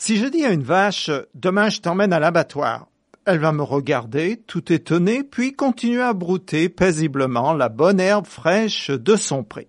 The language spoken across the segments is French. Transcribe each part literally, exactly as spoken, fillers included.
Si je dis à une vache « Demain je t'emmène à l'abattoir », elle va me regarder, tout étonnée, puis continuer à brouter paisiblement la bonne herbe fraîche de son pré.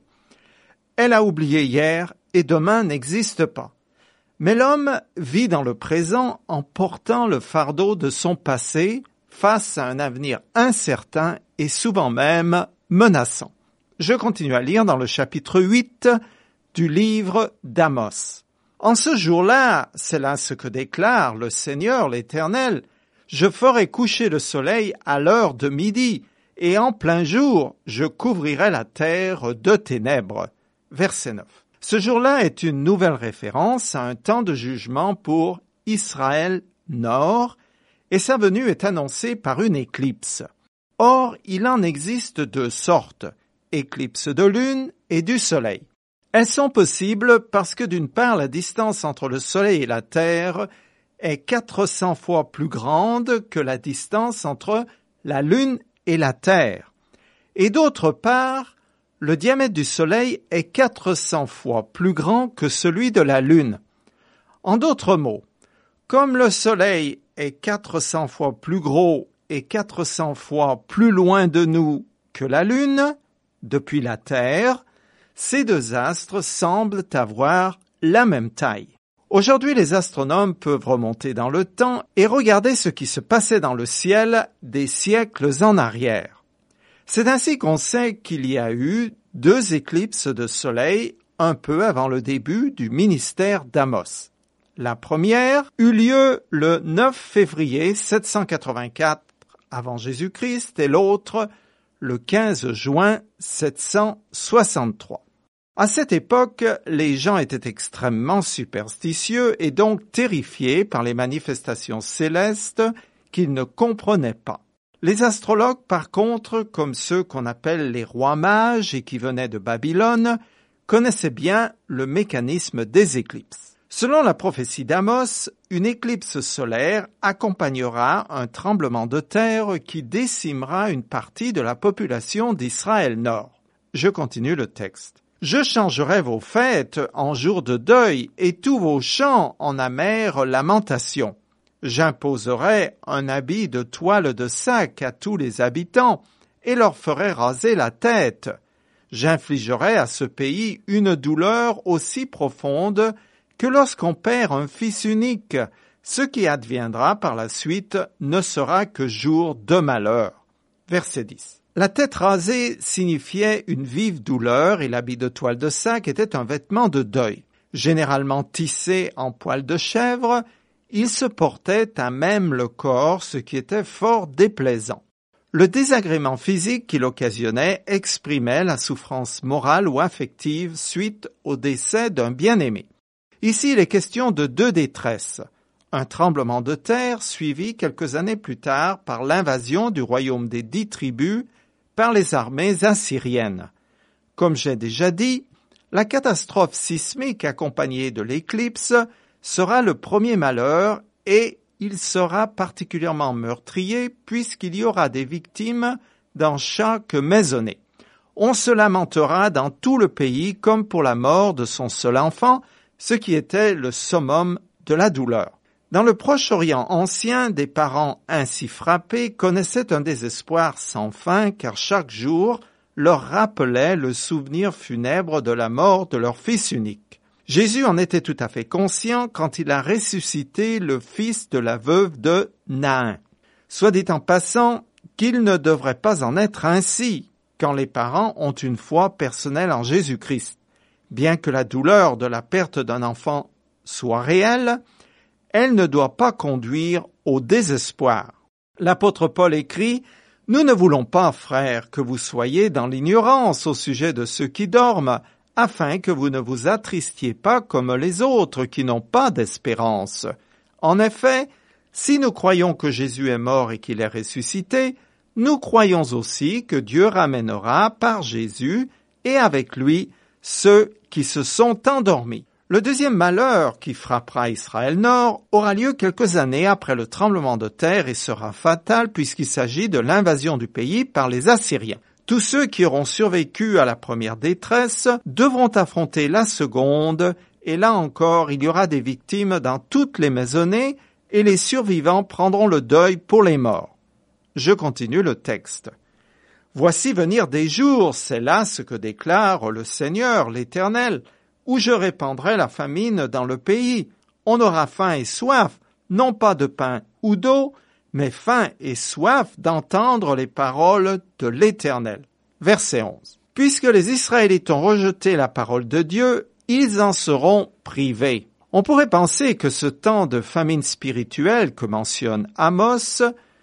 Elle a oublié hier et demain n'existe pas. Mais l'homme vit dans le présent en portant le fardeau de son passé face à un avenir incertain et souvent même menaçant. Je continue à lire dans le chapitre huit du livre d'Amos. En ce jour-là, c'est là ce que déclare le Seigneur l'Éternel, je ferai coucher le soleil à l'heure de midi, et en plein jour, je couvrirai la terre de ténèbres. Verset neuf. Ce jour-là est une nouvelle référence à un temps de jugement pour Israël Nord, et sa venue est annoncée par une éclipse. Or, il en existe deux sortes, éclipse de lune et du soleil. Elles sont possibles parce que d'une part, la distance entre le soleil et la terre est quatre cents fois plus grande que la distance entre la lune et la terre. Et d'autre part, le diamètre du soleil est quatre cents fois plus grand que celui de la lune. En d'autres mots, comme le soleil est quatre cents fois plus gros et quatre cents fois plus loin de nous que la lune, depuis la terre, ces deux astres semblent avoir la même taille. Aujourd'hui, les astronomes peuvent remonter dans le temps et regarder ce qui se passait dans le ciel des siècles en arrière. C'est ainsi qu'on sait qu'il y a eu deux éclipses de soleil un peu avant le début du ministère d'Amos. La première eut lieu le neuf février sept cent quatre-vingt-quatre avant Jésus-Christ et l'autre le quinze juin sept cent soixante-trois. À cette époque, les gens étaient extrêmement superstitieux et donc terrifiés par les manifestations célestes qu'ils ne comprenaient pas. Les astrologues, par contre, comme ceux qu'on appelle les rois mages et qui venaient de Babylone, connaissaient bien le mécanisme des éclipses. Selon la prophétie d'Amos, une éclipse solaire accompagnera un tremblement de terre qui décimera une partie de la population d'Israël Nord. Je continue le texte. Je changerai vos fêtes en jours de deuil et tous vos chants en amère lamentation. J'imposerai un habit de toile de sac à tous les habitants et leur ferai raser la tête. J'infligerai à ce pays une douleur aussi profonde que lorsqu'on perd un fils unique. Ce qui adviendra par la suite ne sera que jour de malheur. Verset dix. La tête rasée signifiait une vive douleur et l'habit de toile de sac était un vêtement de deuil. Généralement tissé en poil de chèvre, il se portait à même le corps, ce qui était fort déplaisant. Le désagrément physique qu'il occasionnait exprimait la souffrance morale ou affective suite au décès d'un bien-aimé. Ici, il est question de deux détresses. Un tremblement de terre suivi quelques années plus tard par l'invasion du royaume des dix tribus par les armées assyriennes. Comme j'ai déjà dit, la catastrophe sismique accompagnée de l'éclipse sera le premier malheur et il sera particulièrement meurtrier puisqu'il y aura des victimes dans chaque maisonnée. On se lamentera dans tout le pays comme pour la mort de son seul enfant, ce qui était le summum de la douleur. Dans le Proche-Orient ancien, des parents ainsi frappés connaissaient un désespoir sans fin car chaque jour leur rappelait le souvenir funèbre de la mort de leur fils unique. Jésus en était tout à fait conscient quand il a ressuscité le fils de la veuve de Naïn. Soit dit en passant qu'il ne devrait pas en être ainsi quand les parents ont une foi personnelle en Jésus-Christ. Bien que la douleur de la perte d'un enfant soit réelle, elle ne doit pas conduire au désespoir. L'apôtre Paul écrit « Nous ne voulons pas, frères, que vous soyez dans l'ignorance au sujet de ceux qui dorment, afin que vous ne vous attristiez pas comme les autres qui n'ont pas d'espérance. En effet, si nous croyons que Jésus est mort et qu'il est ressuscité, nous croyons aussi que Dieu ramènera par Jésus et avec lui ceux qui se sont endormis. » Le deuxième malheur qui frappera Israël Nord aura lieu quelques années après le tremblement de terre et sera fatal puisqu'il s'agit de l'invasion du pays par les Assyriens. Tous ceux qui auront survécu à la première détresse devront affronter la seconde et là encore, il y aura des victimes dans toutes les maisonnées, et les survivants prendront le deuil pour les morts. Je continue le texte. Voici venir des jours, c'est là ce que déclare le Seigneur, l'Éternel, où je répandrai la famine dans le pays. On aura faim et soif, non pas de pain ou d'eau, mais faim et soif d'entendre les paroles de l'Éternel. Verset onze. Puisque les Israélites ont rejeté la parole de Dieu, ils en seront privés. On pourrait penser que ce temps de famine spirituelle que mentionne Amos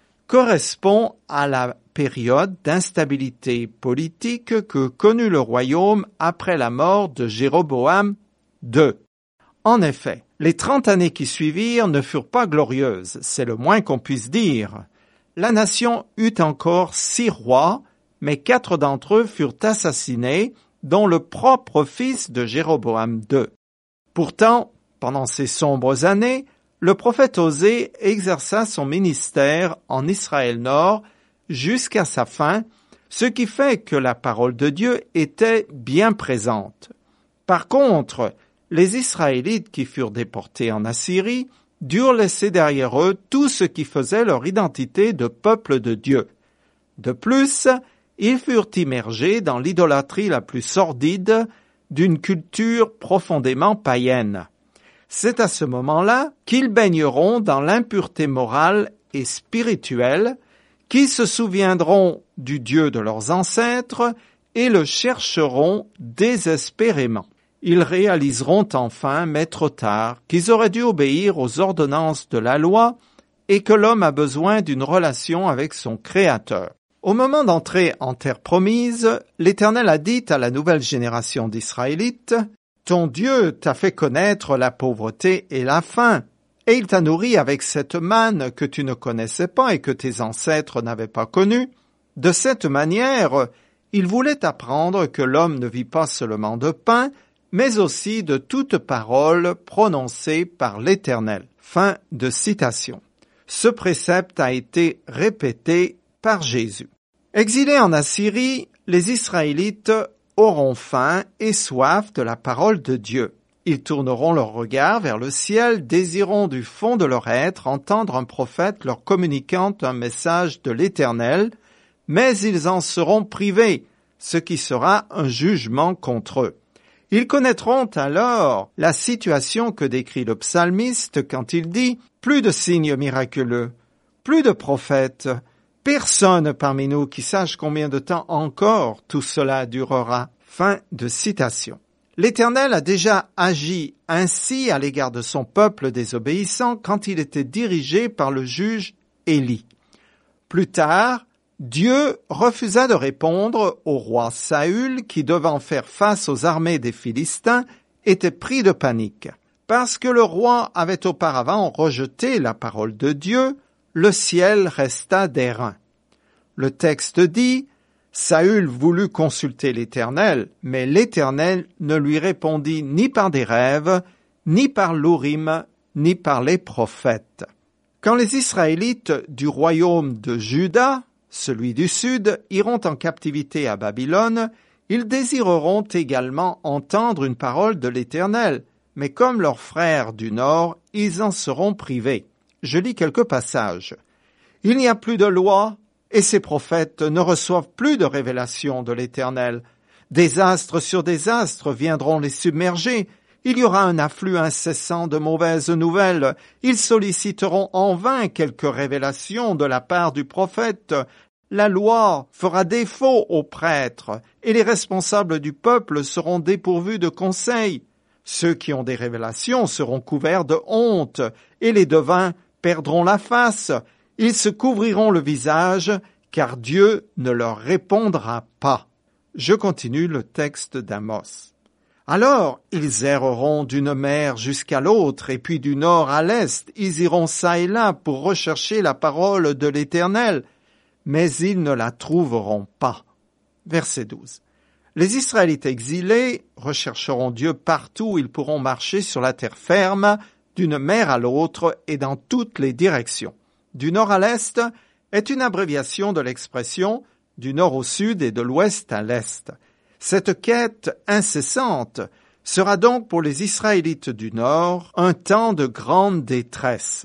correspond à la période d'instabilité politique que connut le royaume après la mort de Jéroboam deux. En effet, les trente années qui suivirent ne furent pas glorieuses, c'est le moins qu'on puisse dire. La nation eut encore six rois, mais quatre d'entre eux furent assassinés, dont le propre fils de Jéroboam deux. Pourtant, pendant ces sombres années, le prophète Osée exerça son ministère en Israël-Nord jusqu'à sa fin, ce qui fait que la parole de Dieu était bien présente. Par contre, les Israélites qui furent déportés en Assyrie durent laisser derrière eux tout ce qui faisait leur identité de peuple de Dieu. De plus, ils furent immergés dans l'idolâtrie la plus sordide d'une culture profondément païenne. C'est à ce moment-là qu'ils baigneront dans l'impureté morale et spirituelle, qu'ils se souviendront du Dieu de leurs ancêtres et le chercheront désespérément. Ils réaliseront enfin, mais trop tard, qu'ils auraient dû obéir aux ordonnances de la loi et que l'homme a besoin d'une relation avec son Créateur. Au moment d'entrer en terre promise, l'Éternel a dit à la nouvelle génération d'Israélites « Ton Dieu t'a fait connaître la pauvreté et la faim, et il t'a nourri avec cette manne que tu ne connaissais pas et que tes ancêtres n'avaient pas connue. De cette manière, il voulait apprendre que l'homme ne vit pas seulement de pain, mais aussi de toute parole prononcée par l'Éternel. » Fin de citation. Ce précepte a été répété par Jésus. Exilés en Assyrie, les Israélites auront faim et soif de la parole de Dieu. Ils tourneront leur regard vers le ciel, désirant du fond de leur être entendre un prophète leur communiquant un message de l'Éternel, mais ils en seront privés, ce qui sera un jugement contre eux. Ils connaîtront alors la situation que décrit le psalmiste quand il dit « Plus de signes miraculeux, plus de prophètes, personne parmi nous qui sache combien de temps encore tout cela durera. » Fin de citation. L'Éternel a déjà agi ainsi à l'égard de son peuple désobéissant quand il était dirigé par le juge Élie. Plus tard, Dieu refusa de répondre au roi Saül qui, devant faire face aux armées des Philistins, était pris de panique. Parce que le roi avait auparavant rejeté la parole de Dieu, le ciel resta d'airain. Le texte dit « Saül voulut consulter l'Éternel, mais l'Éternel ne lui répondit ni par des rêves, ni par l'Urim, ni par les prophètes. » Quand les Israélites du royaume de Juda, celui du sud, iront en captivité à Babylone, ils désireront également entendre une parole de l'Éternel, mais comme leurs frères du nord, ils en seront privés. Je lis quelques passages. « Il n'y a plus de loi, et ces prophètes ne reçoivent plus de révélation de l'Éternel. Des astres sur des astres viendront les submerger. Il y aura un afflux incessant de mauvaises nouvelles. Ils solliciteront en vain quelques révélations de la part du prophète. La loi fera défaut aux prêtres, et les responsables du peuple seront dépourvus de conseils. Ceux qui ont des révélations seront couverts de honte, et les devins perdront la face. Ils se couvriront le visage, car Dieu ne leur répondra pas. » Je continue le texte d'Amos. « Alors ils erreront d'une mer jusqu'à l'autre, et puis du nord à l'est, ils iront çà et là pour rechercher la parole de l'Éternel, mais ils ne la trouveront pas. » Verset douze. Les Israélites exilés rechercheront Dieu partout où ils pourront marcher sur la terre ferme, d'une mer à l'autre et dans toutes les directions. Du nord à l'est est une abréviation de l'expression du nord au sud et de l'ouest à l'est. Cette quête incessante Sera donc pour les Israélites du Nord un temps de grande détresse.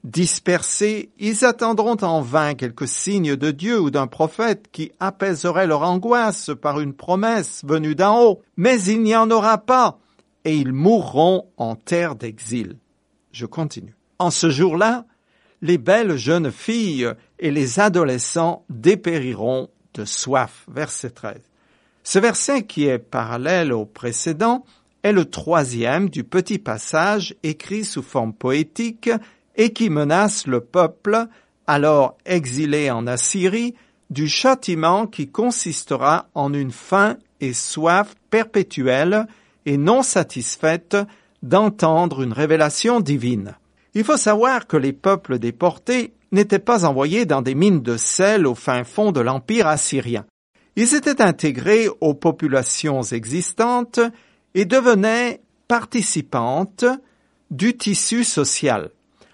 Dispersés, ils attendront en vain quelques signes de Dieu ou d'un prophète qui apaiserait leur angoisse par une promesse venue d'en haut. Mais il n'y en aura pas, et ils mourront en terre d'exil. Je continue. En ce jour-là, les belles jeunes filles et les adolescents dépériront de soif. Verset treize. Ce verset, qui est parallèle au précédent, est le troisième du petit passage écrit sous forme poétique et qui menace le peuple, alors exilé en Assyrie, du châtiment qui consistera en une faim et soif perpétuelle et non satisfaite d'entendre une révélation divine. Il faut savoir que les peuples déportés n'étaient pas envoyés dans des mines de sel au fin fond de l'Empire assyrien. Ils étaient intégrés aux populations existantes et devenaient participantes du tissu social.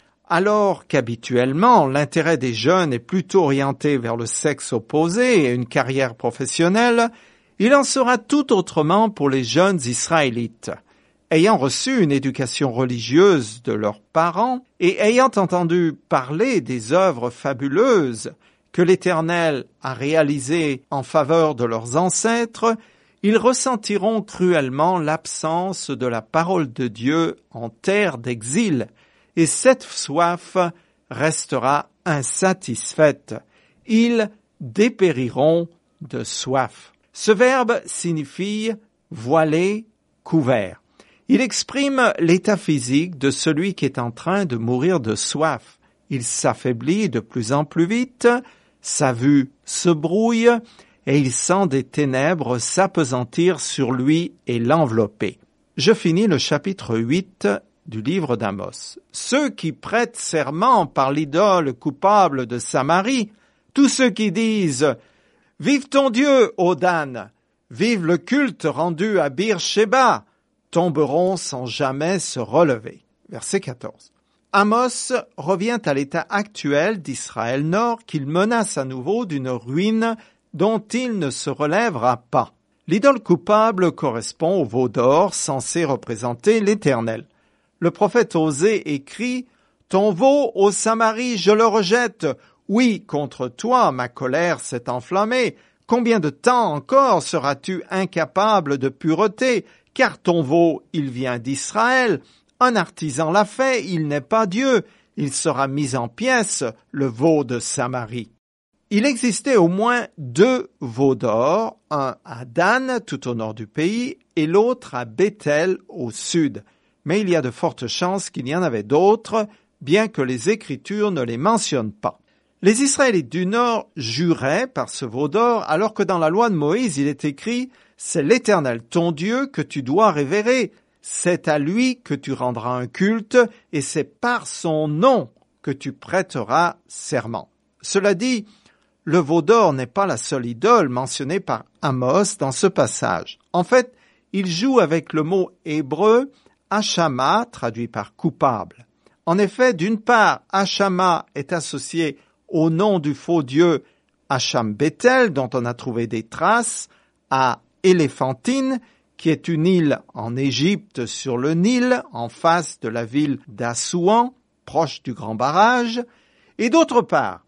Alors qu'habituellement, l'intérêt des jeunes est plutôt orienté vers le sexe opposé et une carrière professionnelle, il en sera tout autrement pour les jeunes Israélites. Ayant reçu une éducation religieuse de leurs parents et ayant entendu parler des œuvres fabuleuses que l'Éternel a réalisées en faveur de leurs ancêtres, ils ressentiront cruellement l'absence de la parole de Dieu en terre d'exil, et cette soif restera insatisfaite. Ils dépériront de soif. Ce verbe signifie voiler, couvert. Il exprime l'état physique de celui qui est en train de mourir de soif. Il s'affaiblit de plus en plus vite, sa vue se brouille et il sent des ténèbres s'appesantir sur lui et l'envelopper. Je finis le chapitre huit du livre d'Amos. Ceux qui prêtent serment par l'idole coupable de Samarie, tous ceux qui disent « Vive ton Dieu, ô Dan, vive le culte rendu à Bir-Shéba », tomberont sans jamais se relever. Verset quatorze. Amos revient à l'état actuel d'Israël Nord qu'il menace à nouveau d'une ruine dont il ne se relèvera pas. L'idole coupable correspond au veau d'or censé représenter l'Éternel. Le prophète Osée écrit « Ton veau, ô Samarie, je le rejette. Oui, contre toi, ma colère s'est enflammée. Combien de temps encore seras-tu incapable de pureté? Car ton veau, il vient d'Israël. Un artisan l'a fait, il n'est pas Dieu. Il sera mis en pièces, le veau de Samarie. » Il existait au moins deux veaux d'or, un à Dan, tout au nord du pays, et l'autre à Béthel, au sud. Mais il y a de fortes chances qu'il y en avait d'autres, bien que les Écritures ne les mentionnent pas. Les Israélites du Nord juraient par ce veau d'or, alors que dans la loi de Moïse, il est écrit « C'est l'Éternel ton Dieu que tu dois révérer. C'est à lui que tu rendras un culte, et c'est par son nom que tu prêteras serment. » Cela dit, le veau d'or n'est pas la seule idole mentionnée par Amos dans ce passage. En fait, il joue avec le mot hébreu « hashama » traduit par « coupable ». En effet, d'une part, hashama est associé au nom du faux dieu Hacham Bethel, dont on a trouvé des traces, à Éléphantine, qui est une île en Égypte sur le Nil, en face de la ville d'Assouan, proche du Grand Barrage, et d'autre part,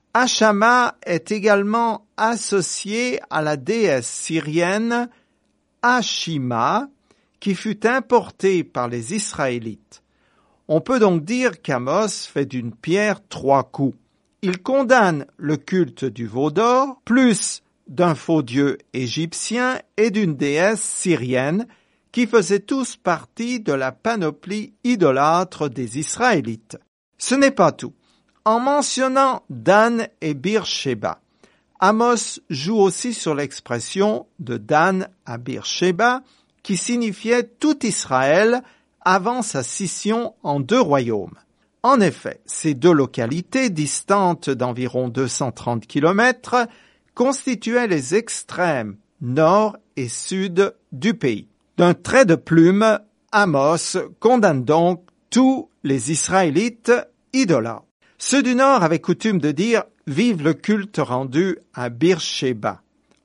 Hashama est également associé à la déesse syrienne Ashima, qui fut importée par les Israélites. On peut donc dire qu'Amos fait d'une pierre trois coups. Il condamne le culte du veau d'or, plus d'un faux dieu égyptien et d'une déesse syrienne, qui faisaient tous partie de la panoplie idolâtre des Israélites. Ce n'est pas tout. En mentionnant Dan et Bir-Shéba, Amos joue aussi sur l'expression de Dan à Bir-Shéba, qui signifiait tout Israël avant sa scission en deux royaumes. En effet, ces deux localités, distantes d'environ deux cent trente kilomètres, constituaient les extrêmes nord et sud du pays. D'un trait de plume, Amos condamne donc tous les Israélites idolâtres. Ceux du nord avaient coutume de dire « Vive le culte rendu à Bir-Shéba ».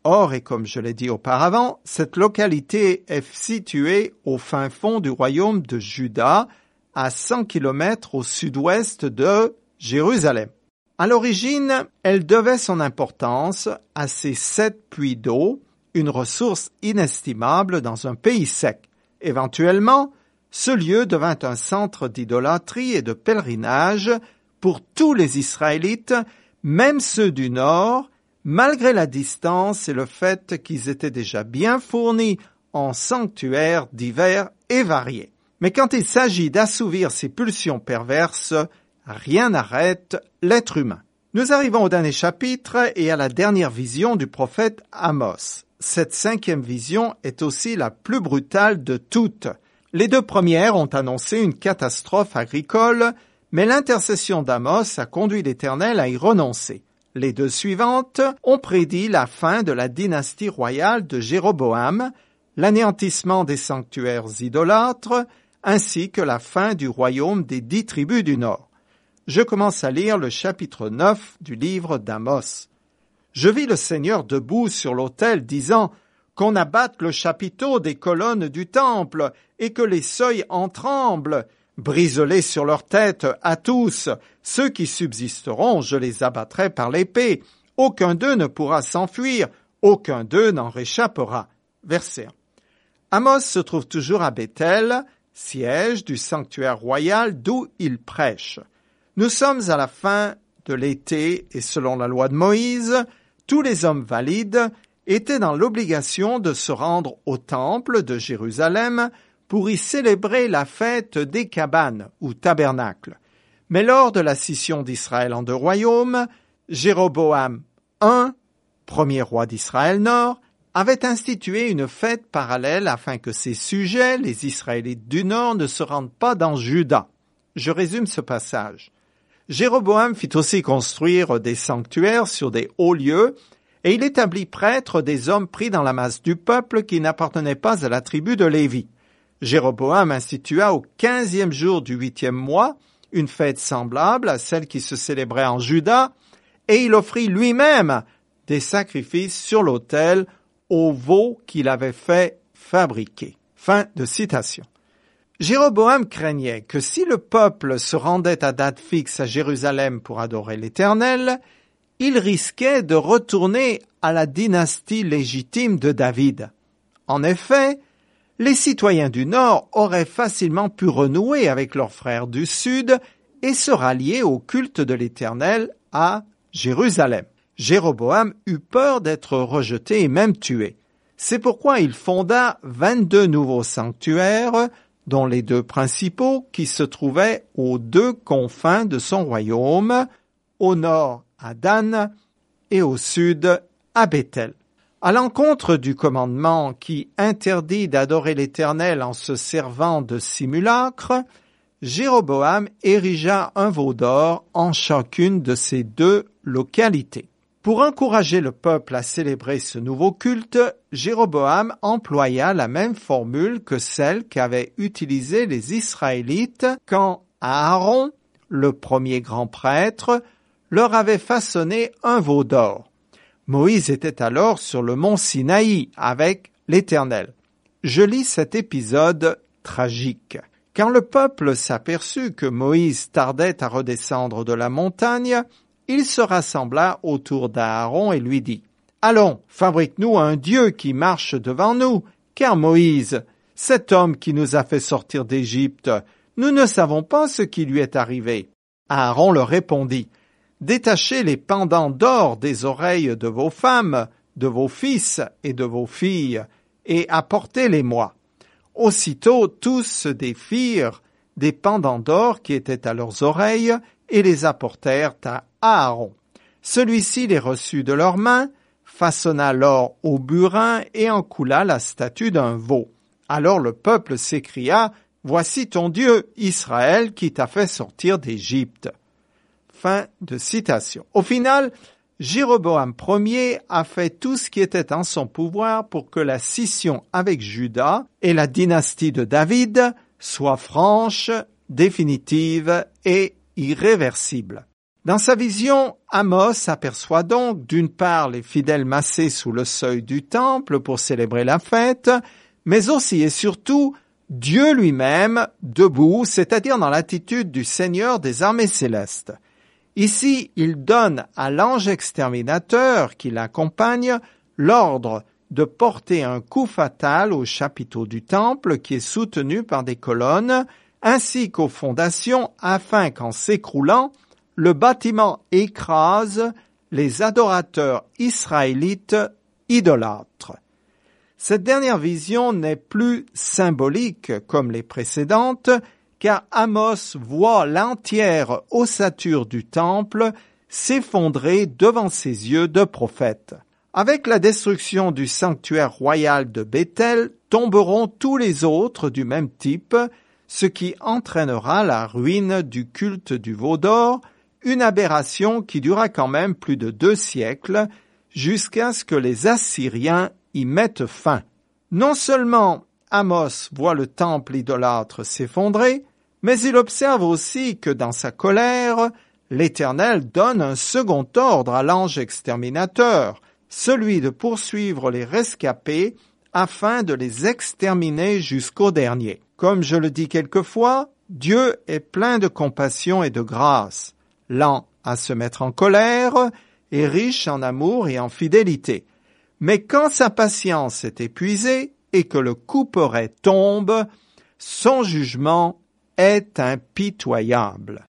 Or, et comme je l'ai dit auparavant, cette localité est située au fin fond du royaume de Juda, à cent kilomètres au sud-ouest de Jérusalem. À l'origine, elle devait son importance à ces sept puits d'eau, une ressource inestimable dans un pays sec. Éventuellement, ce lieu devint un centre d'idolâtrie et de pèlerinage pour tous les Israélites, même ceux du Nord, malgré la distance et le fait qu'ils étaient déjà bien fournis en sanctuaires divers et variés. Mais quand il s'agit d'assouvir ces pulsions perverses, rien n'arrête l'être humain. Nous arrivons au dernier chapitre et à la dernière vision du prophète Amos. Cette cinquième vision est aussi la plus brutale de toutes. Les deux premières ont annoncé une catastrophe agricole, mais l'intercession d'Amos a conduit l'Éternel à y renoncer. Les deux suivantes ont prédit la fin de la dynastie royale de Jéroboam, l'anéantissement des sanctuaires idolâtres, ainsi que la fin du royaume des dix tribus du Nord. Je commence à lire le chapitre neuf du livre d'Amos. Je vis le Seigneur debout sur l'autel, disant « Qu'on abatte le chapiteau des colonnes du temple, et que les seuils en tremblent. Brise-les sur leur tête à tous. Ceux qui subsisteront, je les abattrai par l'épée. Aucun d'eux ne pourra s'enfuir, aucun d'eux n'en réchappera. » Verset un. Amos se trouve toujours à Béthel, siège du sanctuaire royal d'où il prêche. Nous sommes à la fin de l'été et selon la loi de Moïse, tous les hommes valides étaient dans l'obligation de se rendre au temple de Jérusalem pour y célébrer la fête des cabanes ou tabernacles. Mais lors de la scission d'Israël en deux royaumes, Jéroboam I, premier roi d'Israël Nord, avait institué une fête parallèle afin que ses sujets, les Israélites du Nord, ne se rendent pas dans Juda. Je résume ce passage. Jéroboam fit aussi construire des sanctuaires sur des hauts lieux, et il établit prêtres des hommes pris dans la masse du peuple qui n'appartenaient pas à la tribu de Lévi. Jéroboam institua au quinzième jour du huitième mois une fête semblable à celle qui se célébrait en Juda, et il offrit lui-même des sacrifices sur l'autel aux veaux qu'il avait fait fabriquer. Fin de citation. Jéroboam craignait que si le peuple se rendait à date fixe à Jérusalem pour adorer l'Éternel, il risquait de retourner à la dynastie légitime de David. En effet, les citoyens du Nord auraient facilement pu renouer avec leurs frères du Sud et se rallier au culte de l'Éternel à Jérusalem. Jéroboam eut peur d'être rejeté et même tué. C'est pourquoi il fonda vingt-deux nouveaux sanctuaires, dont les deux principaux qui se trouvaient aux deux confins de son royaume, au nord à Dan et au sud à Béthel. À l'encontre du commandement qui interdit d'adorer l'Éternel en se servant de simulacres, Jéroboam érigea un veau d'or en chacune de ces deux localités. Pour encourager le peuple à célébrer ce nouveau culte, Jéroboam employa la même formule que celle qu'avaient utilisée les Israélites quand Aaron, le premier grand prêtre, leur avait façonné un veau d'or. Moïse était alors sur le mont Sinaï avec l'Éternel. Je lis cet épisode tragique. Quand le peuple s'aperçut que Moïse tardait à redescendre de la montagne, il se rassembla autour d'Aaron et lui dit « Allons, fabrique-nous un Dieu qui marche devant nous, car Moïse, cet homme qui nous a fait sortir d'Égypte, nous ne savons pas ce qui lui est arrivé. » Aaron leur répondit « Détachez les pendants d'or des oreilles de vos femmes, de vos fils et de vos filles, et apportez-les-moi. » Aussitôt tous se défirent des pendants d'or qui étaient à leurs oreilles et les apportèrent à Aaron. Celui-ci les reçut de leurs mains, façonna l'or au burin et en coula la statue d'un veau. Alors le peuple s'écria « Voici ton Dieu, Israël, qui t'a fait sortir d'Égypte. » Fin de citation. Au final, Jéroboam Ier a fait tout ce qui était en son pouvoir pour que la scission avec Juda et la dynastie de David soit franche, définitive et irréversible. Dans sa vision, Amos aperçoit donc d'une part les fidèles massés sous le seuil du temple pour célébrer la fête, mais aussi et surtout Dieu lui-même debout, c'est-à-dire dans l'attitude du Seigneur des armées célestes. Ici, il donne à l'ange exterminateur qui l'accompagne l'ordre de porter un coup fatal au chapiteau du temple qui est soutenu par des colonnes, ainsi qu'aux fondations, afin qu'en s'écroulant, le bâtiment écrase les adorateurs israélites idolâtres. Cette dernière vision n'est plus symbolique comme les précédentes, car Amos voit l'entière ossature du temple s'effondrer devant ses yeux de prophète. Avec la destruction du sanctuaire royal de Béthel, tomberont tous les autres du même type, ce qui entraînera la ruine du culte du veau d'or, une aberration qui dura quand même plus de deux siècles, jusqu'à ce que les Assyriens y mettent fin. Non seulement Amos voit le temple idolâtre s'effondrer, mais il observe aussi que dans sa colère, l'Éternel donne un second ordre à l'ange exterminateur, celui de poursuivre les rescapés afin de les exterminer jusqu'au dernier. Comme je le dis quelquefois, Dieu est plein de compassion et de grâce, lent à se mettre en colère et riche en amour et en fidélité. Mais quand sa patience est épuisée et que le couperet tombe, son jugement est impitoyable.